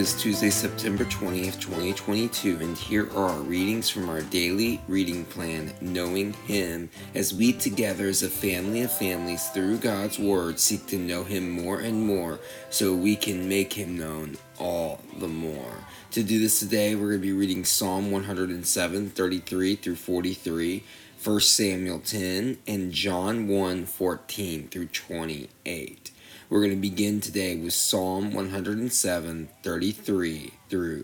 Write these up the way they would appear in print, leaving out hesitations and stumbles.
is Tuesday, September 20th, 2022, and here are our readings from our daily reading plan, Knowing Him, as we together as a family of families through God's Word seek to know Him more and more so we can make Him known all the more. To do this today, we're going to be reading Psalm 107, 33 through 43, 1 Samuel 10, and John 1, 14 through 28. We're going to begin today with Psalm 107, 33 through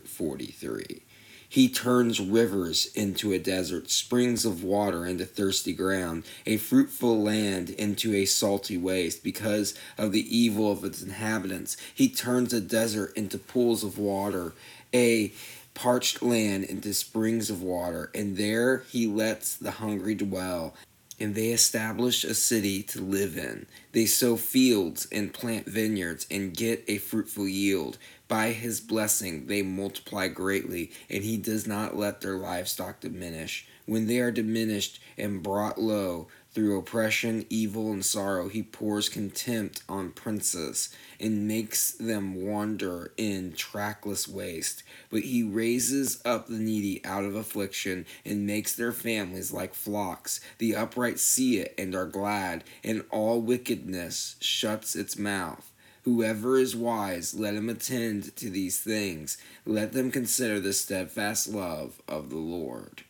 43. He turns rivers into a desert, springs of water into thirsty ground, a fruitful land into a salty waste. Because of the evil of its inhabitants, he turns a desert into pools of water, a parched land into springs of water, and there he lets the hungry dwell. And they establish a city to live in. They sow fields and plant vineyards and get a fruitful yield. By his blessing they multiply greatly, and he does not let their livestock diminish. When they are diminished and brought low through oppression, evil, and sorrow, he pours contempt on princes and makes them wander in trackless waste. But he raises up the needy out of affliction and makes their families like flocks. The upright see it and are glad, and all wickedness shuts its mouth. Whoever is wise, let him attend to these things. Let them consider the steadfast love of the Lord.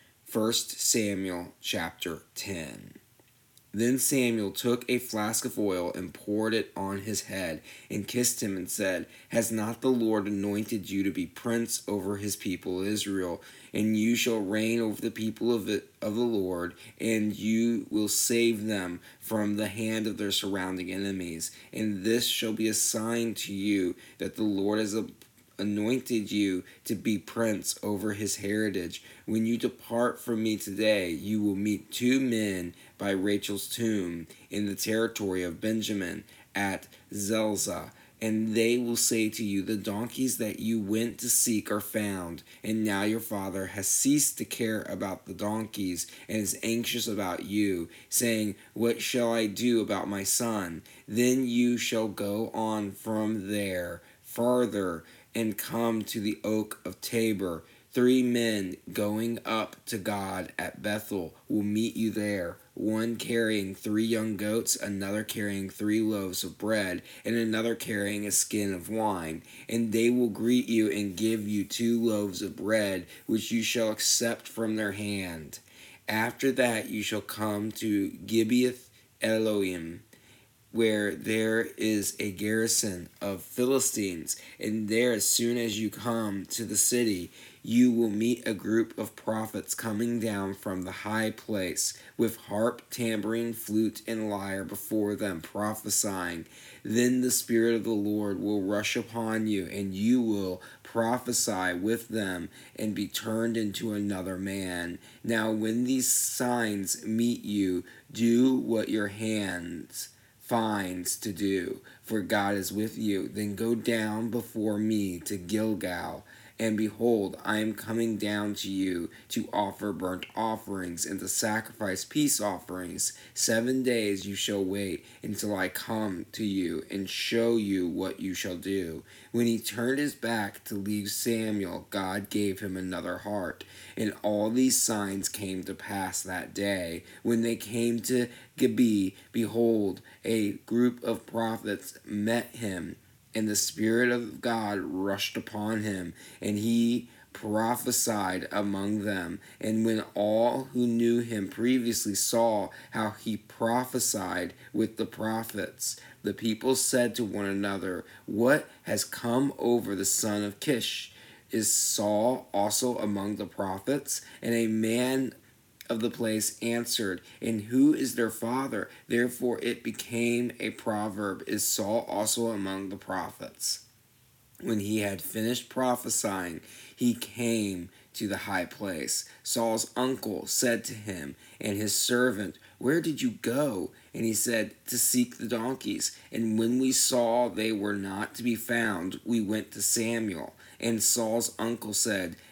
1 Samuel chapter 10. Then Samuel took a flask of oil and poured it on his head and kissed him and said, Has not the Lord anointed you to be prince over his people Israel? And you shall reign over the people of the Lord, and you will save them from the hand of their surrounding enemies. And this shall be a sign to you that the Lord has anointed you to be prince over his heritage. When you depart from me today, you will meet two men by Rachel's tomb in the territory of Benjamin at Zelzah. And they will say to you, The donkeys that you went to seek are found, and now your father has ceased to care about the donkeys and is anxious about you, saying, What shall I do about my son? Then you shall go on from there farther and come to the oak of Tabor. 3 men going up to God at Bethel will meet you there, one carrying 3 young goats, another carrying 3 loaves of bread, and another carrying a skin of wine. And they will greet you and give you 2 loaves of bread, which you shall accept from their hand. After that you shall come to Gibeath Elohim, where there is a garrison of Philistines, and there as soon as you come to the city, you will meet a group of prophets coming down from the high place, with harp, tambourine, flute, and lyre before them, prophesying. Then the Spirit of the Lord will rush upon you, and you will prophesy with them and be turned into another man. Now when these signs meet you, do what your hands finds to do, for God is with you. Then go down before me to Gilgal, and behold, I am coming down to you to offer burnt offerings and to sacrifice peace offerings. 7 days you shall wait until I come to you and show you what you shall do. When he turned his back to leave Samuel, God gave him another heart. And all these signs came to pass that day. When they came to Gibeah, behold, a group of prophets met him, and the Spirit of God rushed upon him, and he prophesied among them. And when all who knew him previously saw how he prophesied with the prophets, the people said to one another, What has come over the son of Kish? Is Saul also among the prophets? And a man of the place answered, And who is their father? Therefore it became a proverb, Is Saul also among the prophets? When he had finished prophesying, he came to the high place. Saul's uncle said to him and his servant, Where did you go? And he said, To seek the donkeys. And when we saw they were not to be found, we went to Samuel. And Saul's uncle said,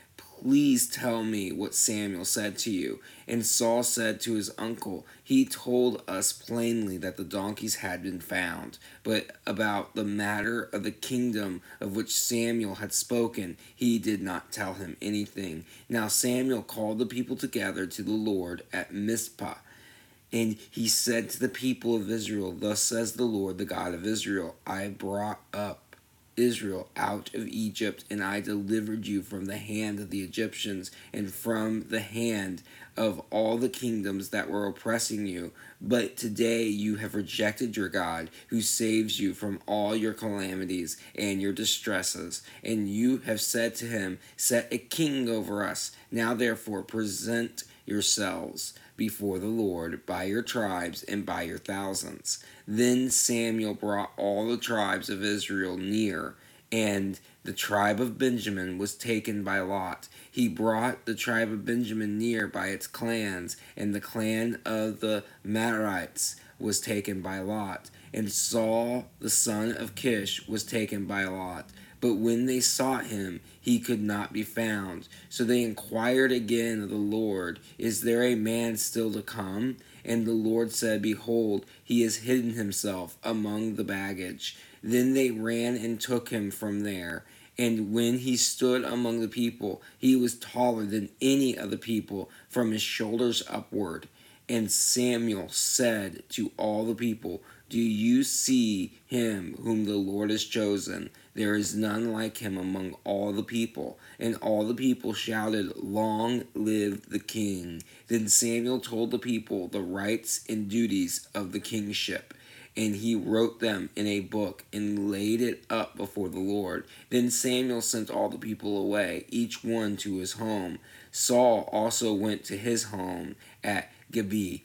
please tell me what Samuel said to you." And Saul said to his uncle, "He told us plainly that the donkeys had been found, but about the matter of the kingdom of which Samuel had spoken, he did not tell him anything." Now Samuel called the people together to the Lord at Mizpah. And he said to the people of Israel, "Thus says the Lord, the God of Israel, I brought up Israel out of Egypt, and I delivered you from the hand of the Egyptians and from the hand of all the kingdoms that were oppressing you. But today you have rejected your God, who saves you from all your calamities and your distresses. And you have said to him, 'Set a king over us.' Now therefore present yourselves before the Lord by your tribes and by your thousands." Then Samuel brought all the tribes of Israel near, and the tribe of Benjamin was taken by lot. He brought the tribe of Benjamin near by its clans, and the clan of the Merites was taken by lot. And Saul the son of Kish was taken by lot. But when they sought him, he could not be found. So they inquired again of the Lord, "Is there a man still to come?" And the Lord said, "Behold, he has hidden himself among the baggage." Then they ran and took him from there. And when he stood among the people, he was taller than any of the people from his shoulders upward. And Samuel said to all the people, "Do you see him whom the Lord has chosen? There is none like him among all the people." And all the people shouted, "Long live the king." Then Samuel told the people the rights and duties of the kingship, and he wrote them in a book and laid it up before the Lord. Then Samuel sent all the people away, each one to his home. Saul also went to his home at Gibeah,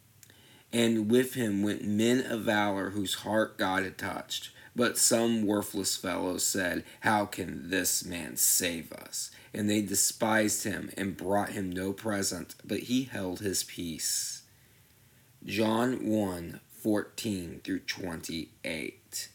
and with him went men of valor whose heart God had touched. But some worthless fellows said, "How can this man save us?" And they despised him and brought him no present, but he held his peace. John 1:14-28.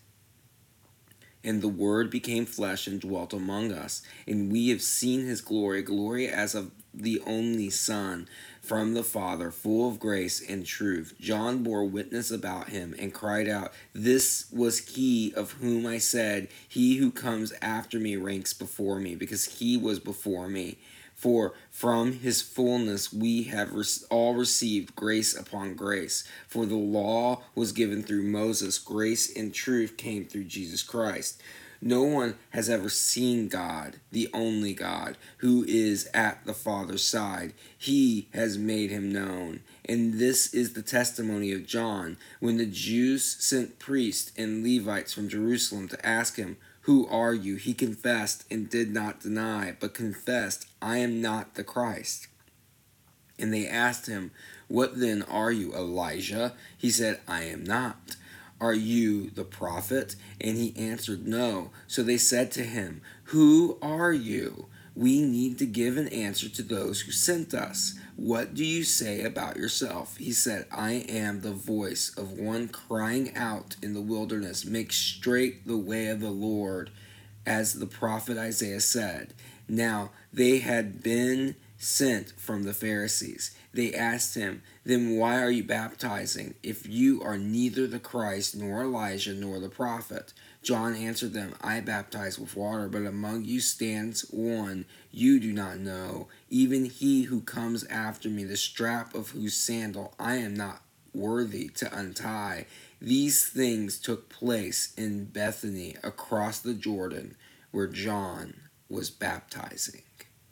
And the Word became flesh and dwelt among us, and we have seen his glory, glory as of the only Son from the Father, full of grace and truth. John bore witness about him and cried out, "This was he of whom I said, 'He who comes after me ranks before me, because he was before me.' For from his fullness we have all received grace upon grace. For the law was given through Moses, grace and truth came through Jesus Christ. No one has ever seen God, the only God, who is at the Father's side. He has made him known. And this is the testimony of John, when the Jews sent priests and Levites from Jerusalem to ask him, 'Who are you?' He confessed and did not deny, but confessed, 'I am not the Christ.' And they asked him, 'What then are you, Elijah?' He said, 'I am not.' 'Are you the prophet?' And he answered, 'No.' So they said to him, 'Who are you? We need to give an answer to those who sent us. What do you say about yourself?' He said, 'I am the voice of one crying out in the wilderness, make straight the way of the Lord, as the prophet Isaiah said.' Now they had been sent from the Pharisees. They asked him, 'Then why are you baptizing, if you are neither the Christ, nor Elijah, nor the prophet?' John answered them, 'I baptize with water, but among you stands one you do not know, even he who comes after me, the strap of whose sandal I am not worthy to untie.' These things took place in Bethany, across the Jordan, where John was baptizing."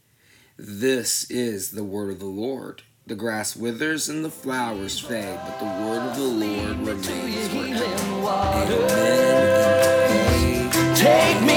This is the word of the Lord. The grass withers and the flowers fade, but the word of the Lord remains forever. Amen. Take me